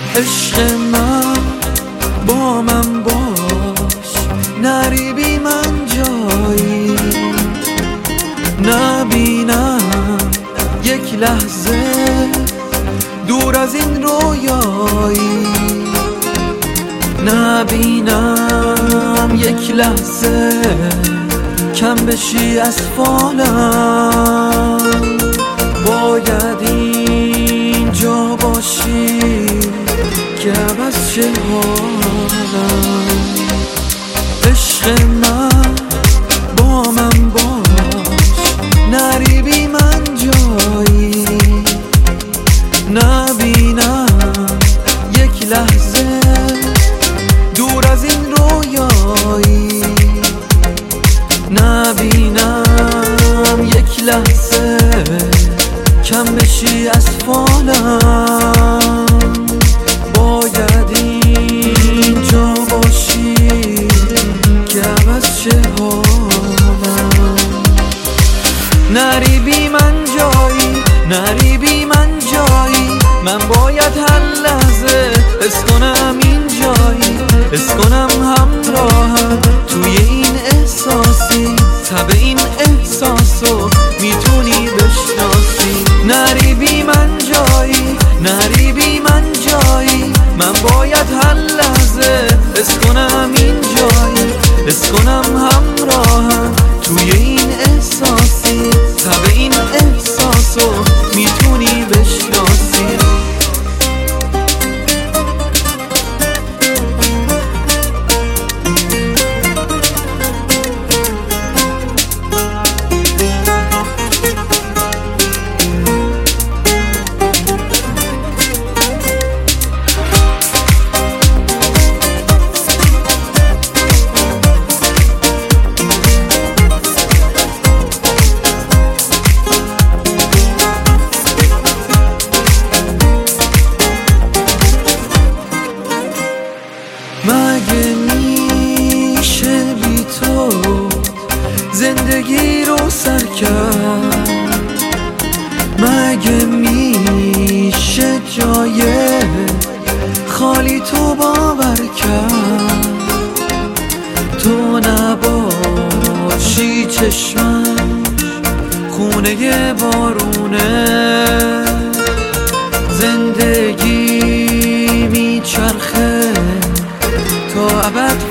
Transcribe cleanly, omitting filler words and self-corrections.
عشق من با من باش، نری بی من جایی، نبینم یک لحظه دور از این رویایی، نبینم یک لحظه کم بشی از فالم. باید اینجا باشی که عوض شه حالم. عشق من با من باش، نری بی من جایی، نبینم یک لحظه دور از این رویایی، نبینم یک لحظه کم بشی از فالم. باید اینجا باشی که عوض شه حالم. نری بی من جایی، نری بی من جایی، من باید هر لحظه حس کنم این جایی، حس کنم همراهم توی این احساسی، تب این احساسو میتونی بشناسی. نری بی من جایی، نری بی من جایی، من باید هر لحظه حس کنم این جایی، حس کنم همراهم توی این احساسی، تب این احساسو میتونی بشناسی. مگه میشه بی تو زندگی رو سر کرد؟ مگه میشه جای خالی تو باور کرد؟ تو نباشی چشمم خونه بارونه، زندگی میچرخه تا ابد